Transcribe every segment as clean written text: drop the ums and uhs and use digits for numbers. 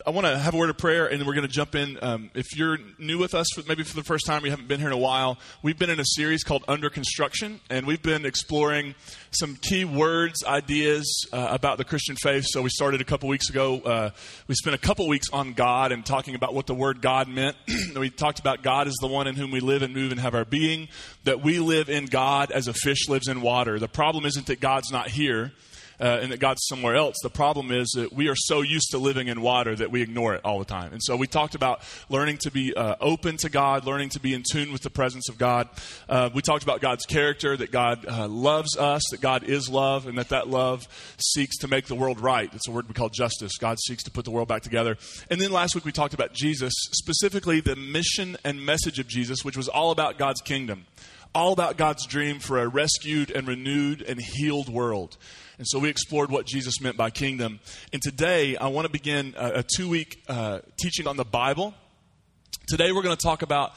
I want to have a word of prayer, and then we're going to jump in. If you're new with us, maybe for the first time, you haven't been here in a while, we've been in a series called Under Construction, and we've been exploring some key words, ideas about the Christian faith. So we started a couple weeks ago. We spent a couple weeks on God and talking about what the word God meant. We talked about God as the one in whom we live and move and have our being, that we live in God as a fish lives in water. The problem isn't that God's not here, and that God's somewhere else. The problem is that we are so used to living in water that we ignore it all the time. And so we talked about learning to be open to God, learning to be in tune with the presence of God. We talked about God's character, that God loves us, that God is love, and that love seeks to make the world right. It's a word we call justice. God seeks to put the world back together. And then last week we talked about Jesus, specifically the mission and message of Jesus, which was all about God's kingdom, all about God's dream for a rescued and renewed and healed world. And so we explored what Jesus meant by kingdom. And today, I want to begin a 2-week teaching on the Bible. Today, we're going to talk about...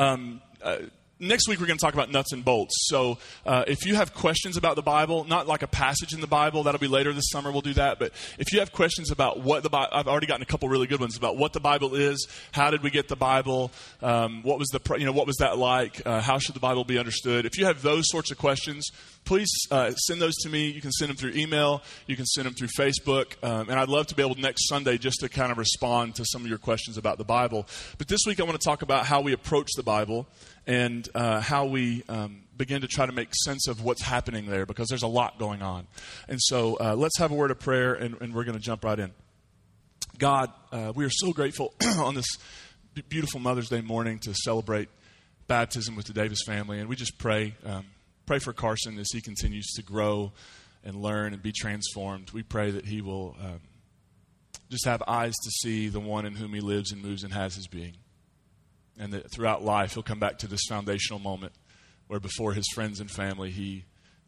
Next week, we're going to talk about nuts and bolts. So if you have questions about the Bible, not like a passage in the Bible, that'll be later this summer, we'll do that. But if you have questions about what the Bible, I've already gotten a couple really good ones about what the Bible is, how did we get the Bible, what was that like, how should the Bible be understood? If you have those sorts of questions, please send those to me. You can send them through email. You can send them through Facebook. And I'd love to be able next Sunday just to kind of respond to some of your questions about the Bible. But this week I want to talk about how we approach the Bible and how we begin to try to make sense of what's happening there, because there's a lot going on. And so let's have a word of prayer, and we're going to jump right in. God, we are so grateful on this beautiful Mother's Day morning to celebrate baptism with the Davis family. And we just pray for Carson as he continues to grow and learn and be transformed. We pray that he will just have eyes to see the one in whom he lives and moves and has his being. And that throughout life, he'll come back to this foundational moment where before his friends and family, he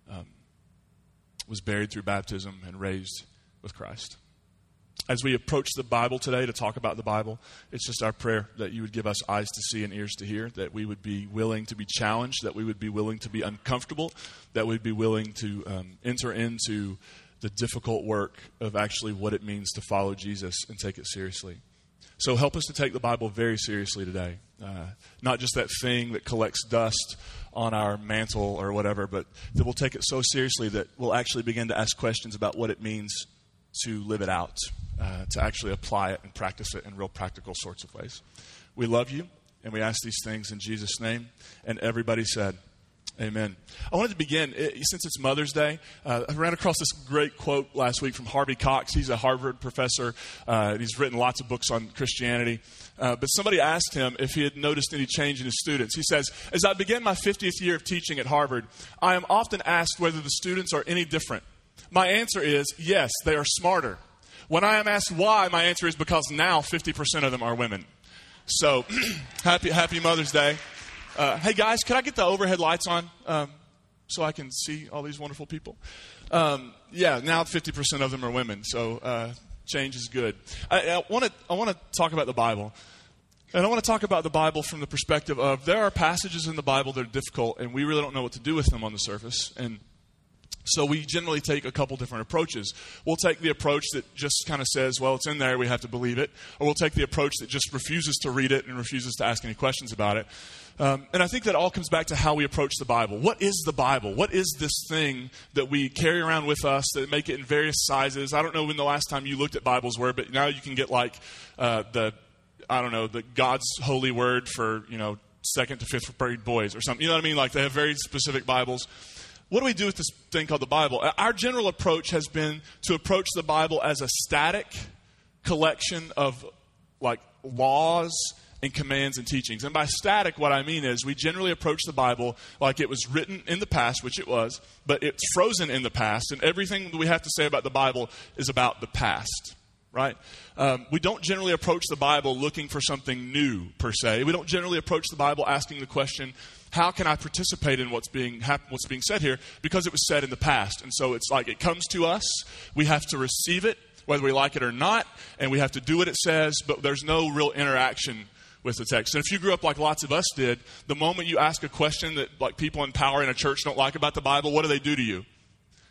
was buried through baptism and raised with Christ. As we approach the Bible today to talk about the Bible, it's just our prayer that you would give us eyes to see and ears to hear, that we would be willing to be challenged, that we would be willing to be uncomfortable, that we'd be willing to enter into the difficult work of actually what it means to follow Jesus and take it seriously. So help us to take the Bible very seriously today. Not just that thing that collects dust on our mantle or whatever, but that we'll take it so seriously that we'll actually begin to ask questions about what it means to live it out, to actually apply it and practice it in real practical sorts of ways. We love you, and we ask these things in Jesus' name. And everybody said, amen. I wanted to begin, since it's Mother's Day, I ran across this great quote last week from Harvey Cox. He's a Harvard professor. He's written lots of books on Christianity. But somebody asked him if he had noticed any change in his students. He says, as I begin my 50th year of teaching at Harvard, I am often asked whether the students are any different. My answer is, yes, they are smarter. When I am asked why, my answer is because now 50% of them are women. So, happy Mother's Day. Hey guys, could I get the overhead lights on so I can see all these wonderful people? Now 50% of them are women, so change is good. I want to talk about the Bible, and I want to talk about the Bible from the perspective of there are passages in the Bible that are difficult, and we really don't know what to do with them on the surface, and so we generally take a couple different approaches. We'll take the approach that just kind of says, well, it's in there, we have to believe it. Or we'll take the approach that just refuses to read it and refuses to ask any questions about it. And I think that all comes back to how we approach the Bible. What is the Bible? What is this thing that we carry around with us, that make it in various sizes? I don't know when the last time you looked at Bibles were, but now you can get like the God's holy word for, 2nd to 5th grade boys or something. You know what I mean? Like they have very specific Bibles. What do we do with this thing called the Bible? Our general approach has been to approach the Bible as a static collection of like laws and commands and teachings. And by static, what I mean is we generally approach the Bible like it was written in the past, which it was, but it's frozen in the past, and everything that we have to say about the Bible is about the past. Right? We don't generally approach the Bible looking for something new, per se. We don't generally approach the Bible asking the question, how can I participate in what's being said here? Because it was said in the past. And so it's like it comes to us. We have to receive it, whether we like it or not, and we have to do what it says, but there's no real interaction with the text. And if you grew up like lots of us did, the moment you ask a question that like people in power in a church don't like about the Bible, what do they do to you?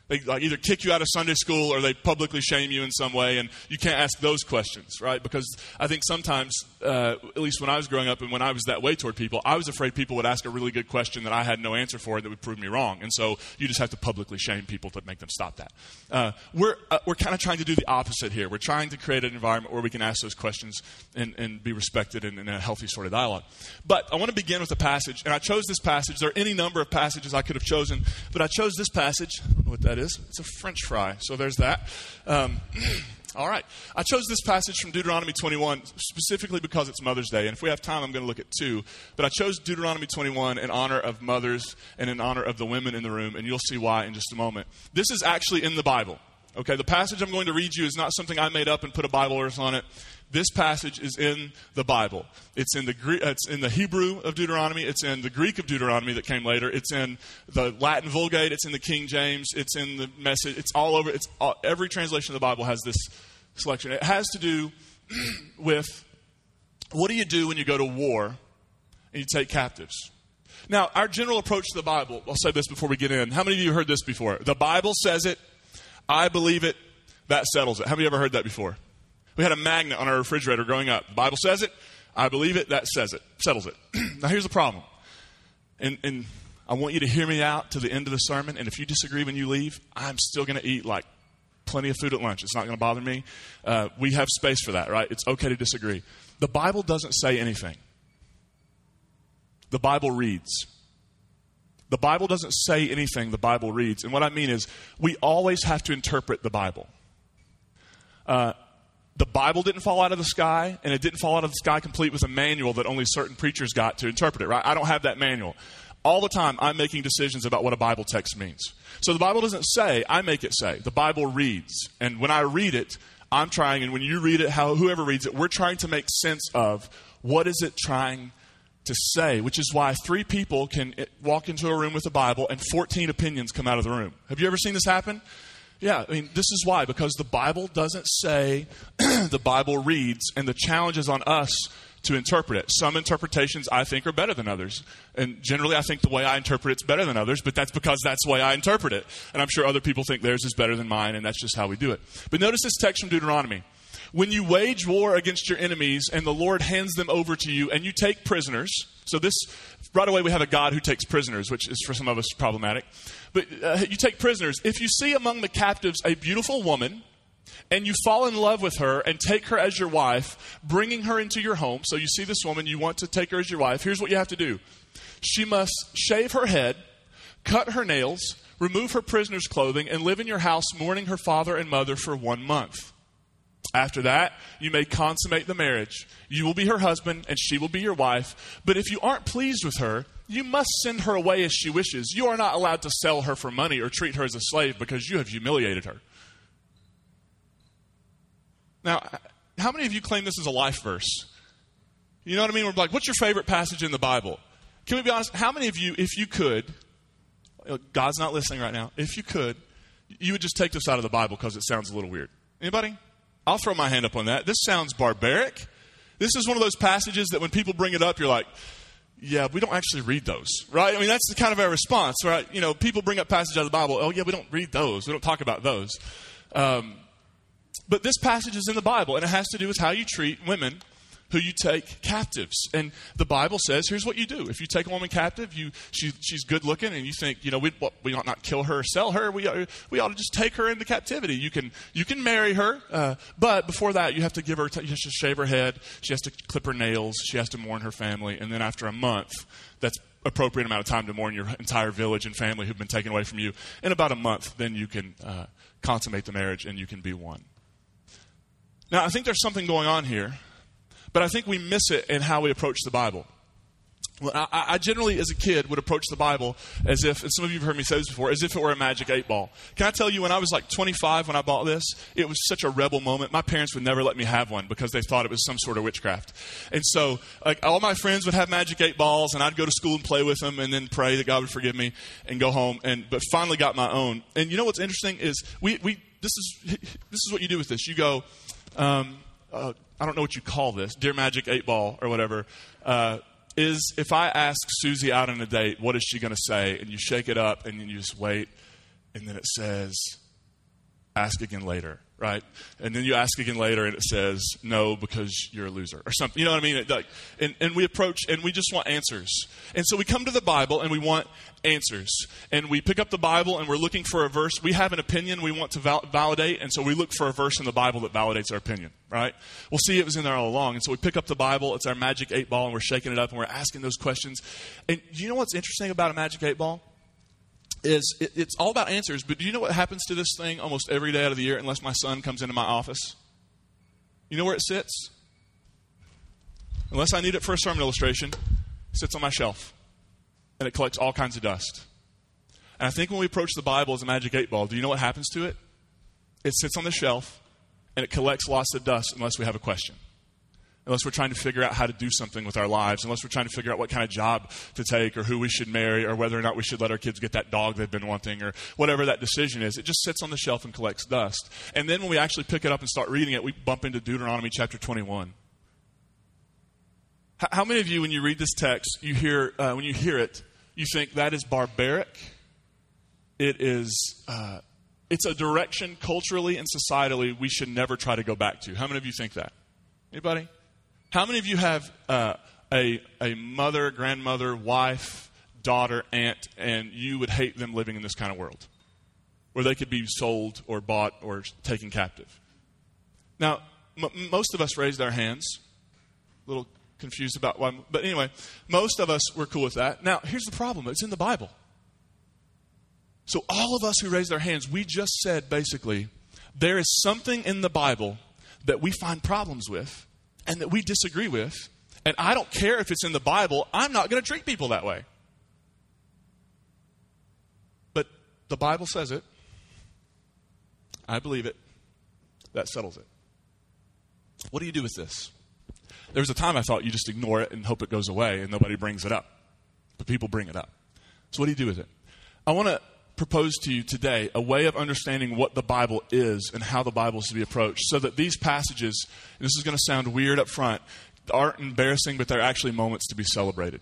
They like either kick you out of Sunday school or they publicly shame you in some way, and you can't ask those questions, right? Because I think sometimes, at least when I was growing up and when I was that way toward people, I was afraid people would ask a really good question that I had no answer for that would prove me wrong. And so you just have to publicly shame people to make them stop that. We're kind of trying to do the opposite here. We're trying to create an environment where we can ask those questions and be respected in a healthy sort of dialogue. But I want to begin with a passage, and I chose this passage. There are any number of passages I could have chosen, but I chose this passage. I don't know what that is. It's a French fry, so there's that. All right. I chose this passage from Deuteronomy 21 specifically because it's Mother's Day, and if we have time, I'm going to look at two. But I chose Deuteronomy 21 in honor of mothers and in honor of the women in the room, and you'll see why in just a moment. This is actually in the Bible. Okay, the passage I'm going to read you is not something I made up and put a Bible verse on it. This passage is in the Bible. It's in the Hebrew of Deuteronomy. It's in the Greek of Deuteronomy that came later. It's in the Latin Vulgate. It's in the King James. It's in the Message. It's all over. Every translation of the Bible has this selection. It has to do with what do you do when you go to war and you take captives. Now, our general approach to the Bible, I'll say this before we get in. How many of you heard this before? The Bible says it. I believe it. That settles it. Have you ever heard that before? We had a magnet on our refrigerator growing up. The Bible says it. I believe it. That says it. Settles it. Now, here's the problem. And I want you to hear me out to the end of the sermon. And if you disagree when you leave, I'm still going to eat like plenty of food at lunch. It's not going to bother me. We have space for that, right? It's okay to disagree. The Bible doesn't say anything. The Bible reads. The Bible doesn't say anything. The Bible reads. And what I mean is we always have to interpret the Bible. The Bible didn't fall out of the sky, and it didn't fall out of the sky complete with a manual that only certain preachers got to interpret it, right? I don't have that manual. All the time, I'm making decisions about what a Bible text means. So the Bible doesn't say, I make it say. The Bible reads. And when I read it, I'm trying, and when you read it, whoever reads it, we're trying to make sense of what is it trying to say, which is why 3 people can walk into a room with a Bible and 14 opinions come out of the room. Have you ever seen this happen? Yeah, I mean, this is why, because the Bible doesn't say, the Bible reads, and the challenge is on us to interpret it. Some interpretations I think are better than others, and generally I think the way I interpret it's better than others, but that's because that's the way I interpret it, and I'm sure other people think theirs is better than mine, and that's just how we do it. But notice this text from Deuteronomy. When you wage war against your enemies and the Lord hands them over to you and you take prisoners, so this, right away we have a God who takes prisoners, which is for some of us problematic. But you take prisoners. If you see among the captives a beautiful woman and you fall in love with her and take her as your wife, bringing her into your home, so you see this woman, you want to take her as your wife, here's what you have to do. She must shave her head, cut her nails, remove her prisoner's clothing, and live in your house mourning her father and mother for 1 month. After that, you may consummate the marriage. You will be her husband, and she will be your wife. But if you aren't pleased with her, you must send her away as she wishes. You are not allowed to sell her for money or treat her as a slave because you have humiliated her. Now, how many of you claim this is a life verse? You know what I mean? We're like, what's your favorite passage in the Bible? Can we be honest? How many of you, if you could, God's not listening right now, if you could, you would just take this out of the Bible because it sounds a little weird? Anybody? I'll throw my hand up on that. This sounds barbaric. This is one of those passages that when people bring it up, you're like, yeah, we don't actually read those, right? I mean, that's kind of our response, right? You know, people bring up passages out of the Bible. Oh, yeah, we don't read those. We don't talk about those. But this passage is in the Bible, and it has to do with how you treat women who you take captives. And the Bible says, here's what you do. If you take a woman captive, she's good looking, and you think, you know, we ought not kill her or sell her. We ought to just take her into captivity. You can marry her, but before that, you have to give her, you have to shave her head. She has to clip her nails. She has to mourn her family. And then after a month, that's appropriate amount of time to mourn your entire village and family who've been taken away from you. In about a month, then you can consummate the marriage and you can be one. Now, I think there's something going on here. But I think we miss it in how we approach the Bible. Well, I generally, as a kid, would approach the Bible as if, and some of you have heard me say this before, as if it were a magic 8-ball. Can I tell you, when I was like 25 when I bought this, it was such a rebel moment. My parents would never let me have one because they thought it was some sort of witchcraft. And so, like, all my friends would have magic 8-balls, and I'd go to school and play with them and then pray that God would forgive me and go home. But finally got my own. And you know what's interesting is this is what you do with this. You go, I don't know what you call this, Dear Magic 8-Ball or whatever, is if I ask Susie out on a date, what is she going to say? And you shake it up and you just wait and then it says, ask again later, right? And then you ask again later, and it says, no, because you're a loser, or something. You know what I mean? And we approach, and we just want answers. And so we come to the Bible, and we want answers. And we pick up the Bible, and we're looking for a verse. We have an opinion we want to validate, and so we look for a verse in the Bible that validates our opinion, right? We'll see it was in there all along. And so we pick up the Bible. It's our magic 8-ball, and we're shaking it up, and we're asking those questions. And you know what's interesting about a magic 8-ball? It's all about answers, but do you know what happens to this thing almost every day out of the year unless my son comes into my office? You know where it sits? Unless I need it for a sermon illustration, it sits on my shelf, and it collects all kinds of dust. And I think when we approach the Bible as a magic 8-ball, do you know what happens to it? It sits on the shelf, and it collects lots of dust unless we have a question. Unless we're trying to figure out how to do something with our lives, unless we're trying to figure out what kind of job to take or who we should marry or whether or not we should let our kids get that dog they've been wanting or whatever that decision is. It just sits on the shelf and collects dust. And then when we actually pick it up and start reading it, we bump into Deuteronomy chapter 21. How many of you, when you read this text, when you hear it, you think that is barbaric? It's a direction culturally and societally we should never try to go back to. How many of you think that? Anybody? How many of you have a mother, grandmother, wife, daughter, aunt, and you would hate them living in this kind of world where they could be sold or bought or taken captive? Now, most of us raised our hands. A little confused about why. But anyway, most of us were cool with that. Now, here's the problem. It's in the Bible. So all of us who raised our hands, we just said basically, there is something in the Bible that we find problems with and that we disagree with, and I don't care if it's in the Bible, I'm not going to treat people that way. But the Bible says it. I believe it. That settles it. What do you do with this? There was a time I thought you just ignore it and hope it goes away and nobody brings it up. But people bring it up. So what do you do with it? I want to propose to you today a way of understanding what the Bible is and how the Bible is to be approached so that these passages, and this is going to sound weird up front, aren't embarrassing, but they're actually moments to be celebrated.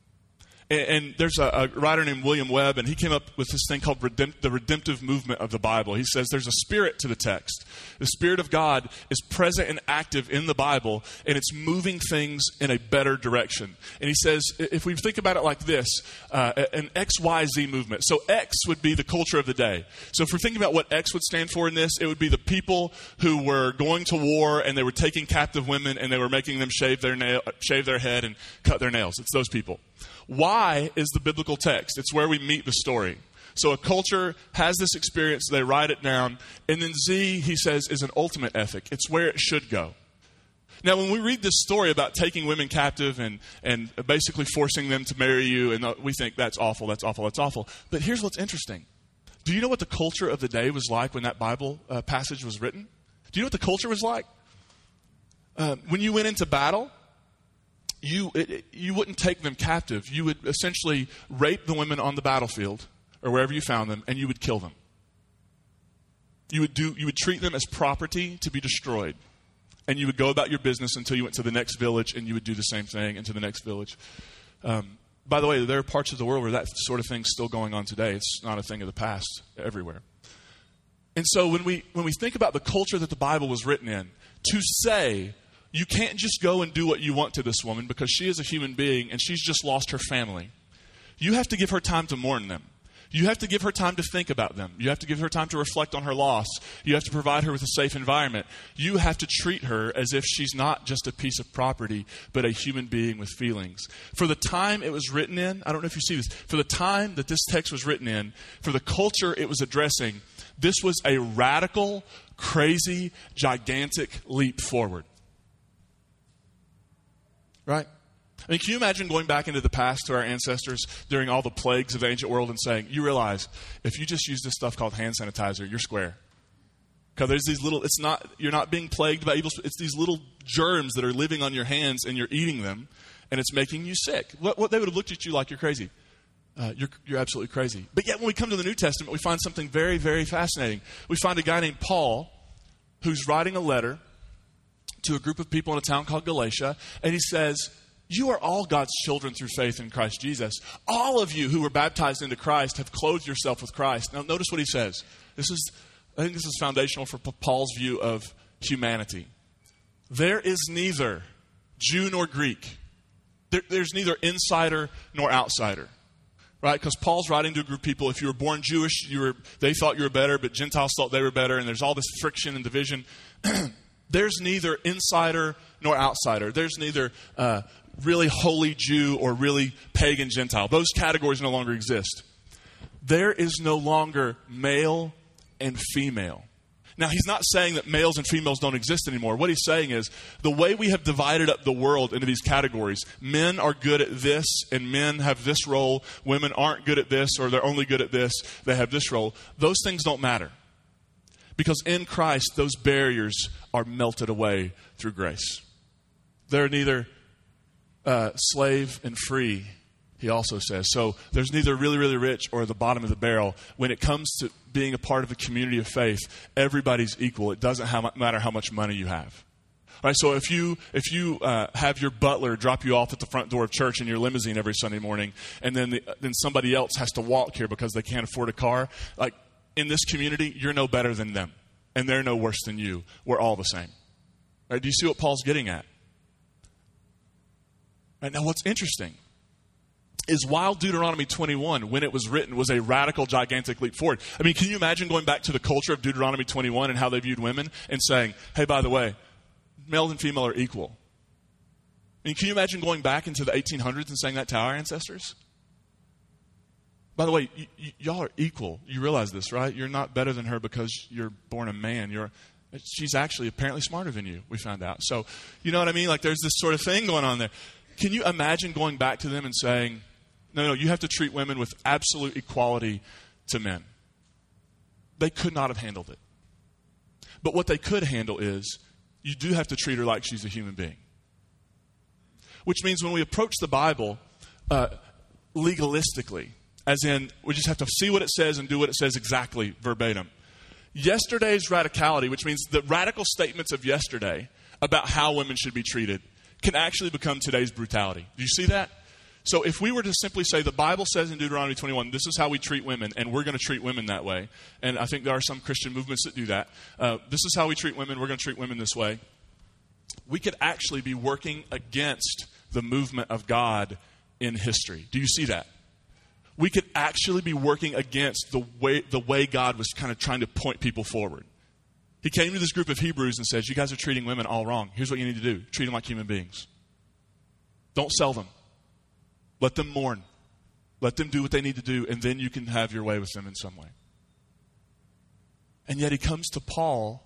And there's a writer named William Webb, and he came up with this thing called the redemptive movement of the Bible. He says there's a spirit to the text. The Spirit of God is present and active in the Bible, and it's moving things in a better direction. And he says, if we think about it like this, an XYZ movement. So X would be the culture of the day. So if we're thinking about what X would stand for in this, it would be the people who were going to war, and they were taking captive women, and they were making them shave their head and cut their nails. It's those people. Y is the biblical text. It's where we meet the story. So a culture has this experience, they write it down. And then Z, he says, is an ultimate ethic. It's where it should go. Now, when we read this story about taking women captive and basically forcing them to marry you, and we think that's awful, that's awful, that's awful. But here's what's interesting. Do you know what the culture of the day was like when that Bible passage was written? Do you know what the culture was like? When you went into battle, you wouldn't take them captive. You would essentially rape the women on the battlefield or wherever you found them, and you would kill them. You would treat them as property to be destroyed. And you would go about your business until you went to the next village, and you would do the same thing into the next village. By the way, there are parts of the world where that sort of thing's still going on today. It's not a thing of the past everywhere. And so when we think about the culture that the Bible was written in, to say, you can't just go and do what you want to this woman because she is a human being and she's just lost her family. You have to give her time to mourn them. You have to give her time to think about them. You have to give her time to reflect on her loss. You have to provide her with a safe environment. You have to treat her as if she's not just a piece of property, but a human being with feelings. For the time it was written in, I don't know if you see this, for the time that this text was written in, for the culture it was addressing, this was a radical, crazy, gigantic leap forward. Right? I mean, can you imagine going back into the past to our ancestors during all the plagues of the ancient world and saying, you realize if you just use this stuff called hand sanitizer, you're square. Because there's these little, you're not being plagued by evil, it's these little germs that are living on your hands and you're eating them and it's making you sick. What they would have looked at you like you're crazy. You're absolutely crazy. But yet when we come to the New Testament, we find something very, very fascinating. We find a guy named Paul who's writing a letter to a group of people in a town called Galatia, and he says, You are all God's children through faith in Christ Jesus. All of you who were baptized into Christ have clothed yourself with Christ. Now, notice what he says. I think this is foundational for Paul's view of humanity. There is neither Jew nor Greek. There's neither insider nor outsider. Right? Because Paul's writing to a group of people, if you were born Jewish, they thought you were better, but Gentiles thought they were better, and there's all this friction and division. There's neither insider nor outsider. There's neither really holy Jew or really pagan Gentile. Those categories no longer exist. There is no longer male and female. Now, he's not saying that males and females don't exist anymore. What he's saying is the way we have divided up the world into these categories, men are good at this and men have this role. Women aren't good at this, or they're only good at this. They have this role. Those things don't matter. Because in Christ, those barriers are melted away through grace. They're neither slave and free, he also says. So there's neither really, really rich or the bottom of the barrel. When it comes to being a part of a community of faith, everybody's equal. It doesn't matter how much money you have. All right, so if you have your butler drop you off at the front door of church in your limousine every Sunday morning, and then somebody else has to walk here because they can't afford a car, like in this community, you're no better than them, and they're no worse than you. We're all the same. All right, do you see what Paul's getting at? All right, now, what's interesting is while Deuteronomy 21, when it was written, was a radical, gigantic leap forward. I mean, can you imagine going back to the culture of Deuteronomy 21 and how they viewed women and saying, hey, by the way, male and female are equal? I mean, can you imagine going back into the 1800s and saying that to our ancestors? By the way, y'all are equal. You realize this, right? You're not better than her because you're born a man. She's actually apparently smarter than you, we found out. So, you know what I mean? Like, there's this sort of thing going on there. Can you imagine going back to them and saying, no, you have to treat women with absolute equality to men? They could not have handled it. But what they could handle is, you do have to treat her like she's a human being. Which means when we approach the Bible legalistically, as in we just have to see what it says and do what it says exactly verbatim. Yesterday's radicality, which means the radical statements of yesterday about how women should be treated, can actually become today's brutality. Do you see that? So if we were to simply say the Bible says in Deuteronomy 21, this is how we treat women, and we're going to treat women that way, and I think there are some Christian movements that do that. This is how we treat women, we're going to treat women this way. We could actually be working against the movement of God in history. Do you see that? We could actually be working against the way God was kind of trying to point people forward. He came to this group of Hebrews and says, you guys are treating women all wrong. Here's what you need to do. Treat them like human beings. Don't sell them. Let them mourn. Let them do what they need to do, and then you can have your way with them in some way. And yet he comes to Paul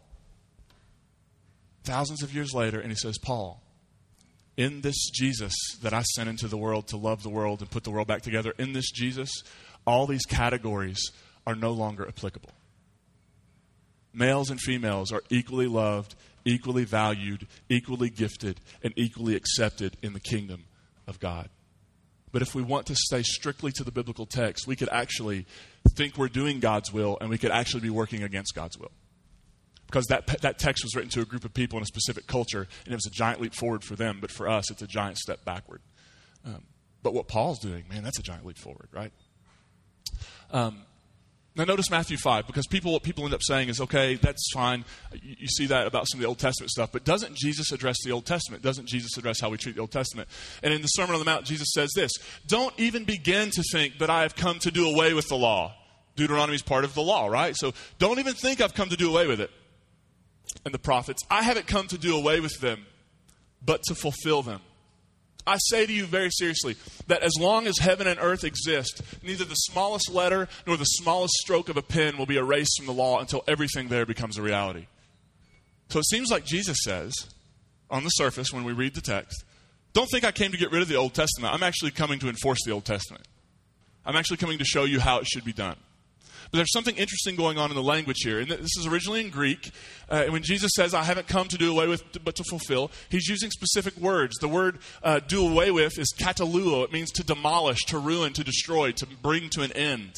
thousands of years later, and he says, Paul, in this Jesus that I sent into the world to love the world and put the world back together, in this Jesus, all these categories are no longer applicable. Males and females are equally loved, equally valued, equally gifted, and equally accepted in the kingdom of God. But if we want to stay strictly to the biblical text, we could actually think we're doing God's will, and we could actually be working against God's will. Because that text was written to a group of people in a specific culture, and it was a giant leap forward for them. But for us, it's a giant step backward. But what Paul's doing, man, that's a giant leap forward, right? Now notice Matthew 5, because what people end up saying is, okay, that's fine. You see that about some of the Old Testament stuff. But doesn't Jesus address the Old Testament? Doesn't Jesus address how we treat the Old Testament? And in the Sermon on the Mount, Jesus says this, don't even begin to think that I have come to do away with the law. Deuteronomy is part of the law, right? So don't even think I've come to do away with it. And the prophets, I haven't come to do away with them, but to fulfill them. I say to you very seriously that as long as heaven and earth exist, neither the smallest letter nor the smallest stroke of a pen will be erased from the law until everything there becomes a reality. So it seems like Jesus says, on the surface when we read the text, don't think I came to get rid of the Old Testament. I'm actually coming to enforce the Old Testament. I'm actually coming to show you how it should be done. But there's something interesting going on in the language here. And this is originally in Greek. And when Jesus says, I haven't come to do away with, but to fulfill, he's using specific words. The word do away with is kataluo. It means to demolish, to ruin, to destroy, to bring to an end.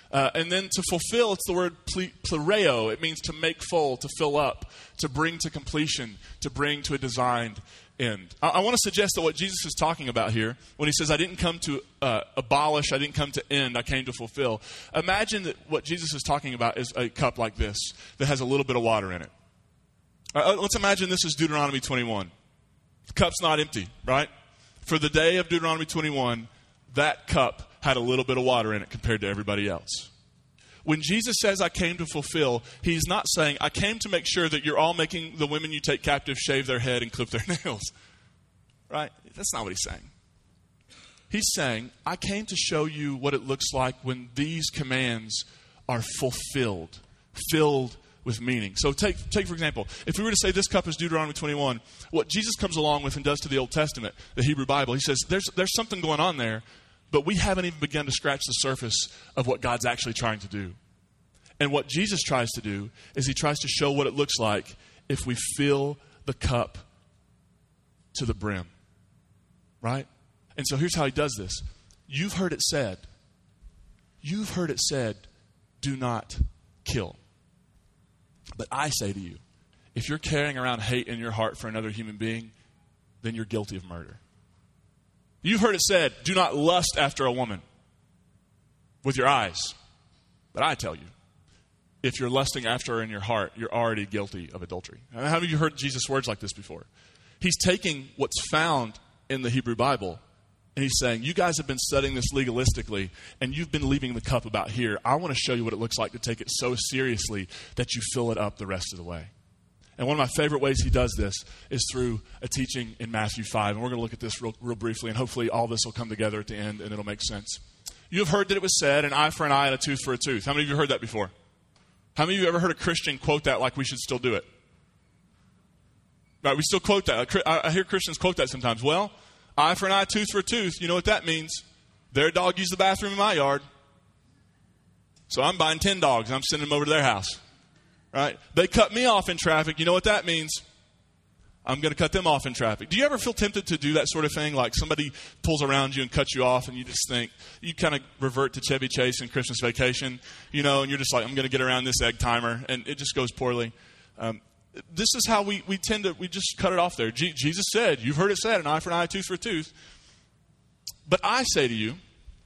And then to fulfill, it's the word plereo. It means to make full, to fill up, to bring to completion, to bring to a designed end. I want to suggest that what Jesus is talking about here, when he says, I didn't come to abolish, I didn't come to end, I came to fulfill. Imagine that what Jesus is talking about is a cup like this that has a little bit of water in it. Let's imagine this is Deuteronomy 21. The cup's not empty, right? For the day of Deuteronomy 21, that cup had a little bit of water in it compared to everybody else. When Jesus says, I came to fulfill, he's not saying, I came to make sure that you're all making the women you take captive shave their head and clip their nails. Right? That's not what he's saying. He's saying, I came to show you what it looks like when these commands are fulfilled, filled with meaning. So take for example, if we were to say this cup is Deuteronomy 21, what Jesus comes along with and does to the Old Testament, the Hebrew Bible, he says, there's something going on there, but we haven't even begun to scratch the surface of what God's actually trying to do. And what Jesus tries to do is he tries to show what it looks like if we fill the cup to the brim. Right? And so here's how he does this. You've heard it said, do not kill. But I say to you, if you're carrying around hate in your heart for another human being, then you're guilty of murder. You've heard it said, do not lust after a woman with your eyes. But I tell you, if you're lusting after her in your heart, you're already guilty of adultery. How many of you heard Jesus' words like this before? He's taking what's found in the Hebrew Bible, and he's saying, you guys have been studying this legalistically, and you've been leaving the cup about here. I want to show you what it looks like to take it so seriously that you fill it up the rest of the way. And one of my favorite ways he does this is through a teaching in Matthew 5. And we're going to look at this real briefly, and hopefully all this will come together at the end, and it'll make sense. You have heard that it was said, an eye for an eye and a tooth for a tooth. How many of you heard that before? How many of you ever heard a Christian quote that like we should still do it? Right, we still quote that. I hear Christians quote that sometimes. Well, eye for an eye, tooth for a tooth. You know what that means? Their dog used the bathroom in my yard. So I'm buying 10 dogs, and I'm sending them over to their house. Right? They cut me off in traffic. You know what that means? I'm going to cut them off in traffic. Do you ever feel tempted to do that sort of thing? Like somebody pulls around you and cuts you off, and you just think, you kind of revert to Chevy Chase and Christmas Vacation, you know, and you're just like, I'm going to get around this egg timer, and it just goes poorly. This is how we tend to, we just cut it off there. Jesus said, you've heard it said, an eye for an eye, tooth for a tooth. But I say to you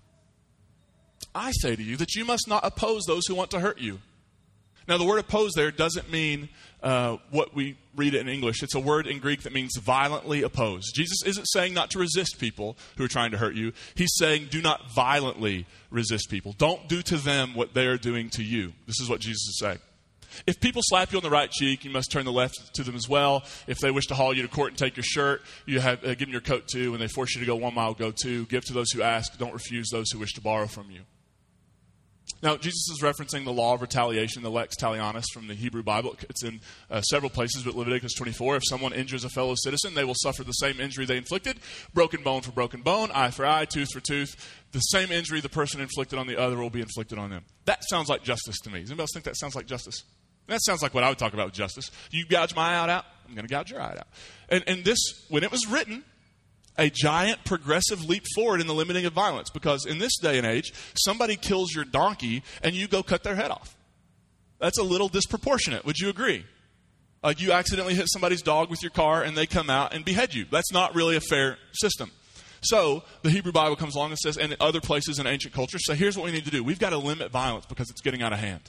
that you must not oppose those who want to hurt you. Now, the word oppose there doesn't mean what we read it in English. It's a word in Greek that means violently oppose. Jesus isn't saying not to resist people who are trying to hurt you. He's saying do not violently resist people. Don't do to them what they are doing to you. This is what Jesus is saying. If people slap you on the right cheek, you must turn the left to them as well. If they wish to haul you to court and take your shirt, you have give them your coat too. When they force you to go 1 mile, go 2. Give to those who ask. Don't refuse those who wish to borrow from you. Now, Jesus is referencing the law of retaliation, the lex talionis from the Hebrew Bible. It's in several places, but Leviticus 24, if someone injures a fellow citizen, they will suffer the same injury they inflicted. Broken bone for broken bone, eye for eye, tooth for tooth. The same injury the person inflicted on the other will be inflicted on them. That sounds like justice to me. Does anybody else think that sounds like justice? That sounds like what I would talk about with justice. You gouge my eye out, I'm going to gouge your eye out. And this, when it was written, a giant progressive leap forward in the limiting of violence. Because in this day and age, somebody kills your donkey and you go cut their head off. That's a little disproportionate. Would you agree? Like you accidentally hit somebody's dog with your car and they come out and behead you. That's not really a fair system. So the Hebrew Bible comes along and says, and in other places in ancient culture, so here's what we need to do. We've got to limit violence because it's getting out of hand.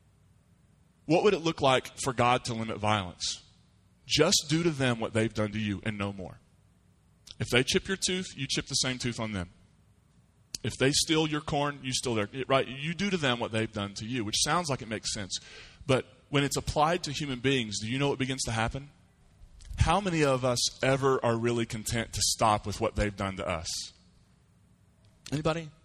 What would it look like for God to limit violence? Just do to them what they've done to you and no more. If they chip your tooth, you chip the same tooth on them. If they steal your corn, you steal their, right? You do to them what they've done to you, which sounds like it makes sense. But when it's applied to human beings, do you know what begins to happen? How many of us ever are really content to stop with what they've done to us? Anybody?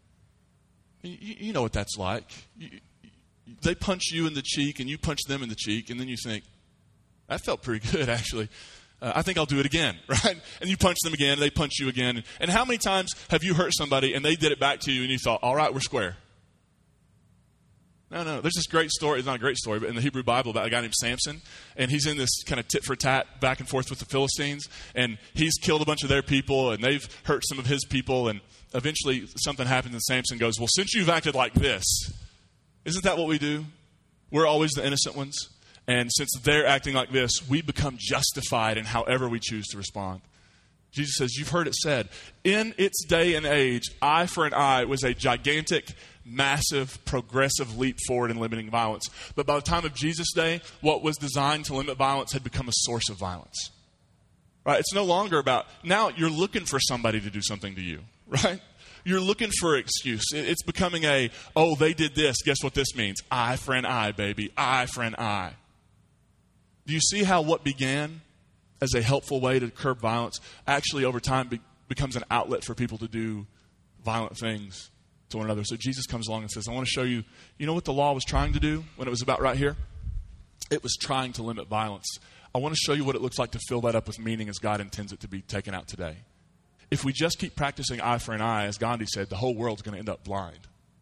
You know what that's like. They punch you in the cheek and you punch them in the cheek, and then you think, that felt pretty good, actually. I think I'll do it again, right? And you punch them again, and they punch you again. And how many times have you hurt somebody, and they did it back to you, and you thought, all right, we're square? No. There's this great story. It's not a great story, but in the Hebrew Bible about a guy named Samson. And he's in this kind of tit for tat back and forth with the Philistines. And he's killed a bunch of their people, and they've hurt some of his people. And eventually something happens, and Samson goes, well, since you've acted like this, isn't that what we do? We're always the innocent ones. And since they're acting like this, we become justified in however we choose to respond. Jesus says, you've heard it said, in its day and age, eye for an eye was a gigantic, massive, progressive leap forward in limiting violence. But by the time of Jesus' day, what was designed to limit violence had become a source of violence. Right? It's no longer about, now you're looking for somebody to do something to you, right? You're looking for an excuse. It's becoming oh, they did this. Guess what this means? Eye for an eye, baby. Eye for an eye. Do you see how what began as a helpful way to curb violence actually over time becomes an outlet for people to do violent things to one another? So Jesus comes along and says, I want to show you, you know what the law was trying to do when it was about right here? It was trying to limit violence. I want to show you what it looks like to fill that up with meaning as God intends it to be taken out today. If we just keep practicing eye for an eye, as Gandhi said, the whole world's going to end up blind.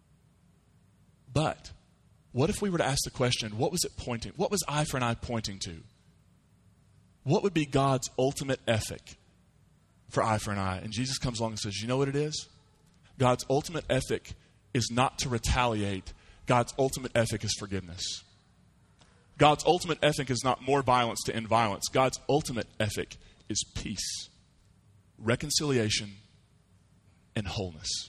But what if we were to ask the question, what was it pointing? What was eye for an eye pointing to? What would be God's ultimate ethic for eye for an eye? And Jesus comes along and says, you know what it is? God's ultimate ethic is not to retaliate. God's ultimate ethic is forgiveness. God's ultimate ethic is not more violence to end violence. God's ultimate ethic is peace, reconciliation, and wholeness.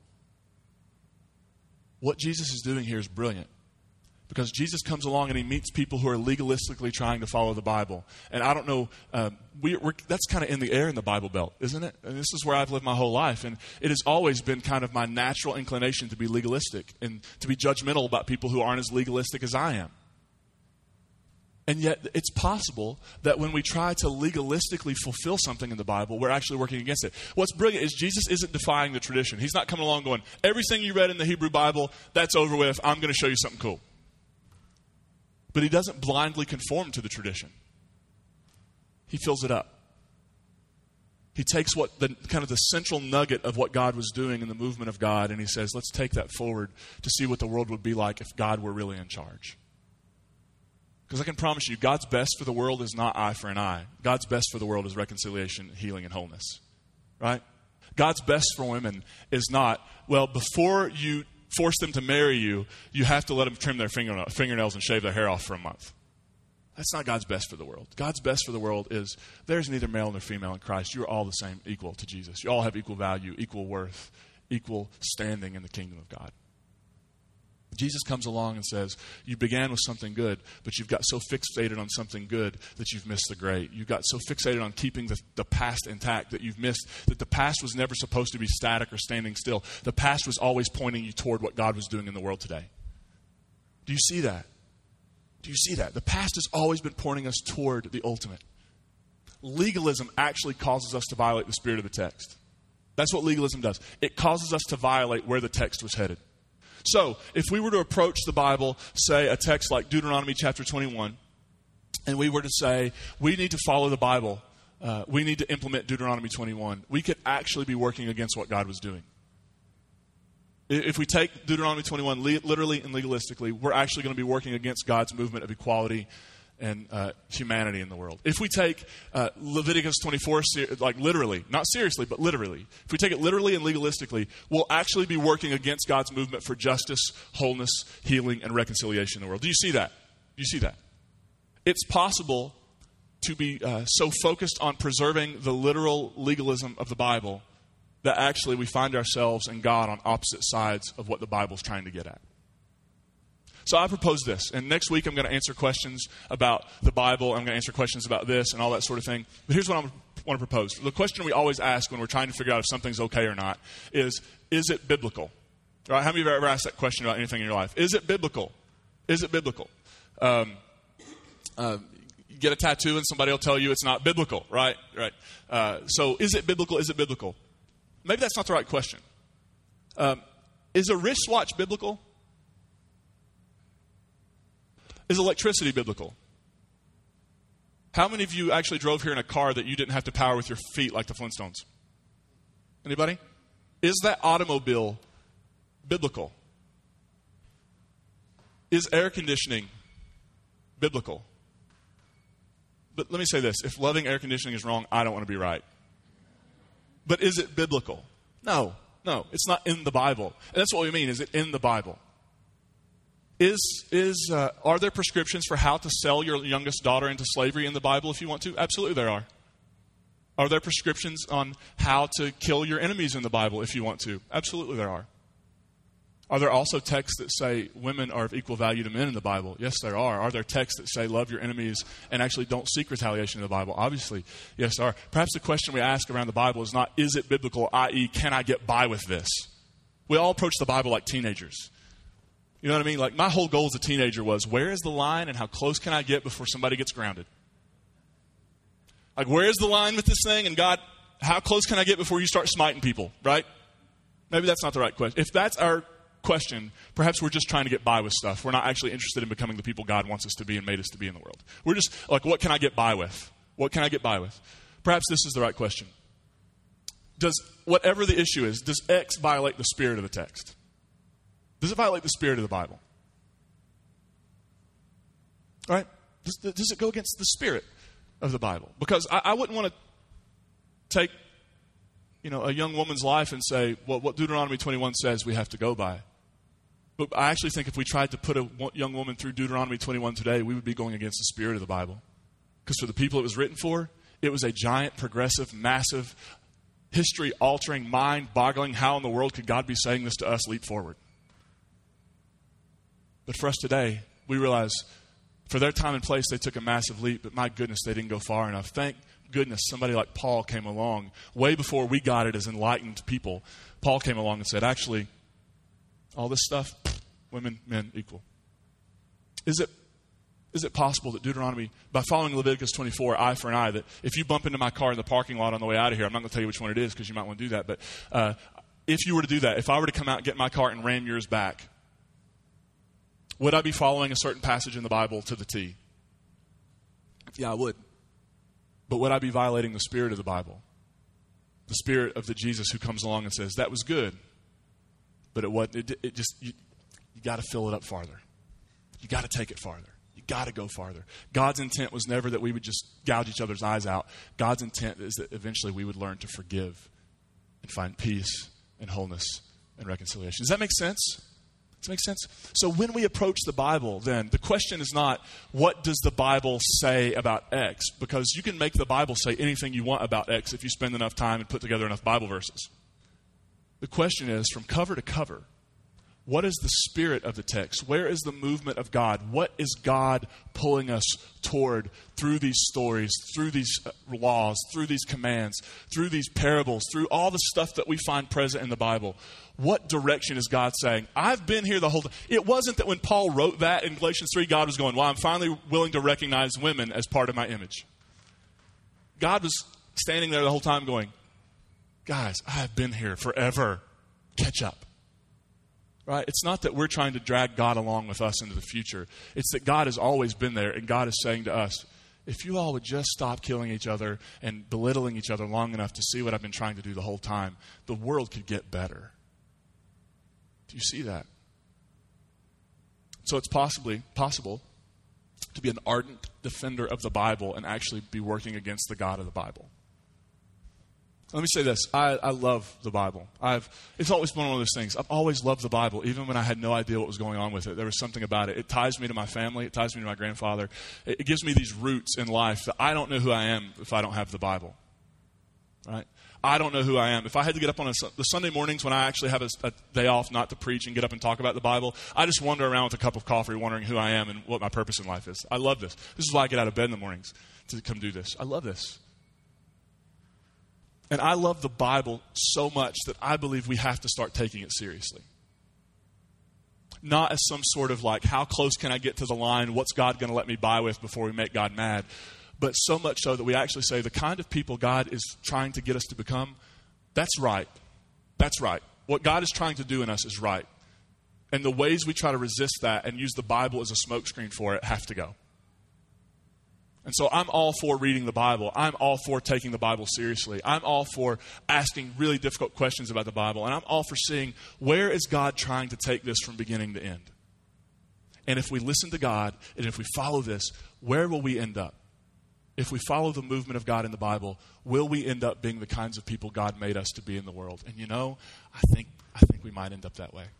What Jesus is doing here is brilliant. Because Jesus comes along and he meets people who are legalistically trying to follow the Bible. And I don't know, that's kind of in the air in the Bible Belt, isn't it? And this is where I've lived my whole life. And it has always been kind of my natural inclination to be legalistic and to be judgmental about people who aren't as legalistic as I am. And yet it's possible that when we try to legalistically fulfill something in the Bible, we're actually working against it. What's brilliant is Jesus isn't defying the tradition. He's not coming along going, everything you read in the Hebrew Bible, that's over with. I'm going to show you something cool. But he doesn't blindly conform to the tradition. He fills it up. He takes what the kind of the central nugget of what God was doing in the movement of God, and he says, let's take that forward to see what the world would be like if God were really in charge. Because I can promise you, God's best for the world is not eye for an eye. God's best for the world is reconciliation, healing, and wholeness. Right? God's best for women is not, well, before you force them to marry you, you have to let them trim their fingernails and shave their hair off for a month. That's not God's best for the world. God's best for the world is there's neither male nor female in Christ. You're all the same, equal to Jesus. You all have equal value, equal worth, equal standing in the kingdom of God. Jesus comes along and says, you began with something good, but you've got so fixated on something good that you've missed the great. You've got so fixated on keeping the past intact that you've missed that the past was never supposed to be static or standing still. The past was always pointing you toward what God was doing in the world today. Do you see that? Do you see that? The past has always been pointing us toward the ultimate. Legalism actually causes us to violate the spirit of the text. That's what legalism does. It causes us to violate where the text was headed. So, if we were to approach the Bible, say a text like Deuteronomy chapter 21, and we were to say, we need to follow the Bible, we need to implement Deuteronomy 21, we could actually be working against what God was doing. If we take Deuteronomy 21 literally and legalistically, we're actually going to be working against God's movement of equality and humanity in the world. If we take Leviticus 24 like literally, not seriously, but literally, if we take it literally and legalistically, we'll actually be working against God's movement for justice, wholeness, healing, and reconciliation in the world. Do you see that? Do you see that? It's possible to be so focused on preserving the literal legalism of the Bible that actually we find ourselves and God on opposite sides of what the Bible's trying to get at. So I propose this, and next week I'm going to answer questions about the Bible, I'm going to answer questions about this and all that sort of thing. But here's what I want to propose. The question we always ask when we're trying to figure out if something's okay or not is it biblical? All right, how many of you have ever asked that question about anything in your life? Is it biblical? Is it biblical? You get a tattoo and somebody will tell you it's not biblical, right? Right. So is it biblical? Is it biblical? Maybe that's not the right question. Is a wristwatch biblical? Is electricity biblical? How many of you actually drove here in a car that you didn't have to power with your feet like the Flintstones? Anybody? Is that automobile biblical? Is air conditioning biblical? But let me say this. If loving air conditioning is wrong, I don't want to be right. But is it biblical? No, it's not in the Bible. And that's what we mean. Is it in the Bible? Are there prescriptions for how to sell your youngest daughter into slavery in the Bible if you want to? Absolutely there are. Are there prescriptions on how to kill your enemies in the Bible if you want to? Absolutely there are. Are there also texts that say women are of equal value to men in the Bible? Yes, there are. Are there texts that say love your enemies and actually don't seek retaliation in the Bible? Obviously, yes, there are. Perhaps the question we ask around the Bible is not, is it biblical, i.e., can I get by with this? We all approach the Bible like teenagers. You know what I mean? Like, my whole goal as a teenager was, where is the line and how close can I get before somebody gets grounded? Like, where's the line with this thing? And God, how close can I get before you start smiting people, right? Maybe that's not the right question. If that's our question, perhaps we're just trying to get by with stuff. We're not actually interested in becoming the people God wants us to be and made us to be in the world. We're just like, what can I get by with? What can I get by with? Perhaps this is the right question. Does, whatever the issue is, does X violate the spirit of the text? Does it violate the spirit of the Bible? All right? Does it go against the spirit of the Bible? Because I wouldn't want to take, a young woman's life and say, well, what Deuteronomy 21 says we have to go by. But I actually think if we tried to put a young woman through Deuteronomy 21 today, we would be going against the spirit of the Bible. Because for the people it was written for, it was a giant, progressive, massive, history-altering, mind-boggling, how in the world could God be saying this to us, leap forward? But for us today, we realize for their time and place, they took a massive leap, but my goodness, they didn't go far enough. Thank goodness somebody like Paul came along way before we got it as enlightened people. Paul came along and said, actually, all this stuff, women, men, equal. Is it possible that Deuteronomy, by following Leviticus 24, eye for an eye, that if you bump into my car in the parking lot on the way out of here, I'm not going to tell you which one it is because you might want to do that, but if you were to do that, if I were to come out and get in my car and ram yours back, would I be following a certain passage in the Bible to the T? Yeah, I would. But would I be violating the spirit of the Bible? The spirit of the Jesus who comes along and says, that was good. But you got to fill it up farther. You got to take it farther. You got to go farther. God's intent was never that we would just gouge each other's eyes out. God's intent is that eventually we would learn to forgive and find peace and wholeness and reconciliation. Does that make sense? Does that make sense? So when we approach the Bible, then, the question is not, what does the Bible say about X? Because you can make the Bible say anything you want about X if you spend enough time and put together enough Bible verses. The question is, from cover to cover, what is the spirit of the text? Where is the movement of God? What is God pulling us toward through these stories, through these laws, through these commands, through these parables, through all the stuff that we find present in the Bible? What direction is God saying? I've been here the whole time. It wasn't that when Paul wrote that in Galatians 3, God was going, well, I'm finally willing to recognize women as part of my image. God was standing there the whole time going, guys, I have been here forever. Catch up. Right? It's not that we're trying to drag God along with us into the future. It's that God has always been there, and God is saying to us, if you all would just stop killing each other and belittling each other long enough to see what I've been trying to do the whole time, the world could get better. Do you see that? So it's possible to be an ardent defender of the Bible and actually be working against the God of the Bible. Let me say this. I love the Bible. It's always been one of those things. I've always loved the Bible, even when I had no idea what was going on with it. There was something about it. It ties me to my family. It ties me to my grandfather. It gives me these roots in life that I don't know who I am if I don't have the Bible. Right? I don't know who I am. If I had to get up on the Sunday mornings when I actually have a day off not to preach and get up and talk about the Bible, I just wander around with a cup of coffee wondering who I am and what my purpose in life is. I love this. This is why I get out of bed in the mornings, to come do this. I love this. And I love the Bible so much that I believe we have to start taking it seriously. Not as some sort of like, how close can I get to the line? What's God going to let me by with before we make God mad? But so much so that we actually say the kind of people God is trying to get us to become, that's right. That's right. What God is trying to do in us is right. And the ways we try to resist that and use the Bible as a smokescreen for it have to go. And so I'm all for reading the Bible. I'm all for taking the Bible seriously. I'm all for asking really difficult questions about the Bible. And I'm all for seeing, where is God trying to take this from beginning to end? And if we listen to God, and if we follow this, where will we end up? If we follow the movement of God in the Bible, will we end up being the kinds of people God made us to be in the world? And I think we might end up that way.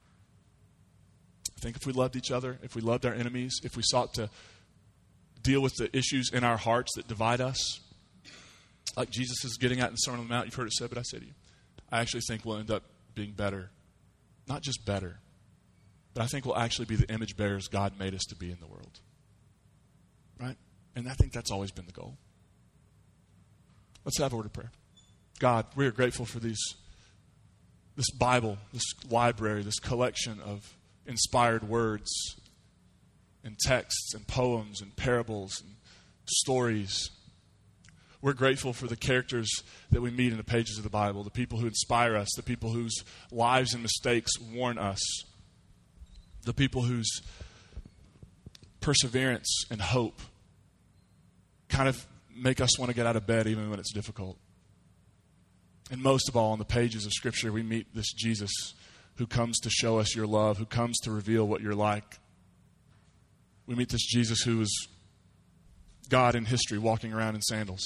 I think if we loved each other, if we loved our enemies, if we sought to deal with the issues in our hearts that divide us, like Jesus is getting at in the Sermon on the Mount, you've heard it said, but I say to you, I actually think we'll end up being better. Not just better, but I think we'll actually be the image bearers God made us to be in the world. Right? And I think that's always been the goal. Let's have a word of prayer. God, we are grateful for this Bible, this library, this collection of inspired words and texts and poems and parables and stories. We're grateful for the characters that we meet in the pages of the Bible, the people who inspire us, the people whose lives and mistakes warn us, the people whose perseverance and hope kind of make us want to get out of bed even when it's difficult. And most of all, on the pages of Scripture, we meet this Jesus who comes to show us your love, who comes to reveal what you're like. We meet this Jesus who is God in history walking around in sandals.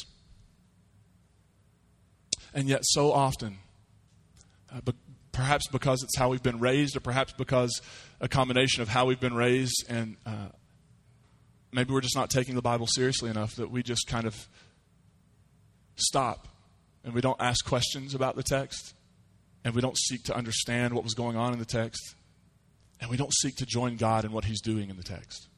And yet so often, perhaps because it's how we've been raised, or perhaps because a combination of how we've been raised and maybe we're just not taking the Bible seriously enough, that we just kind of stop and we don't ask questions about the text, and we don't seek to understand what was going on in the text, and we don't seek to join God in what he's doing in the text.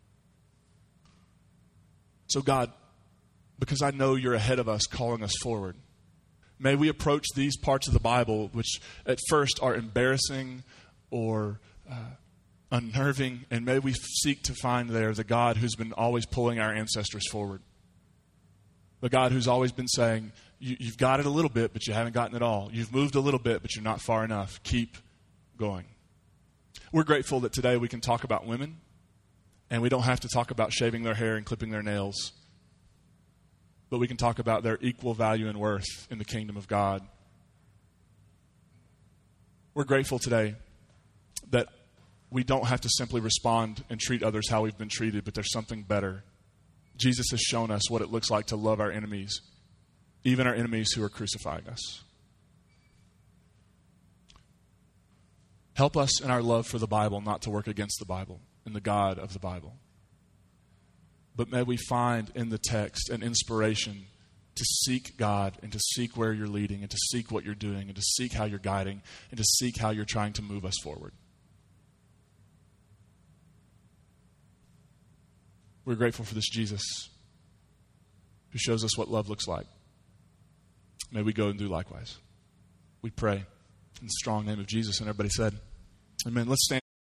So God, because I know you're ahead of us calling us forward, may we approach these parts of the Bible, which at first are embarrassing or unnerving, and may we seek to find there the God who's been always pulling our ancestors forward. The God who's always been saying, you've got it a little bit, but you haven't gotten it all. You've moved a little bit, but you're not far enough. Keep going. We're grateful that today we can talk about women, and we don't have to talk about shaving their hair and clipping their nails, but we can talk about their equal value and worth in the kingdom of God. We're grateful today that we don't have to simply respond and treat others how we've been treated, but there's something better. Jesus has shown us what it looks like to love our enemies, even our enemies who are crucifying us. Help us in our love for the Bible not to work against the Bible and the God of the Bible. But may we find in the text an inspiration to seek God and to seek where you're leading and to seek what you're doing and to seek how you're guiding and to seek how you're trying to move us forward. We're grateful for this Jesus who shows us what love looks like. May we go and do likewise. We pray in the strong name of Jesus. And everybody said, amen. Let's stand.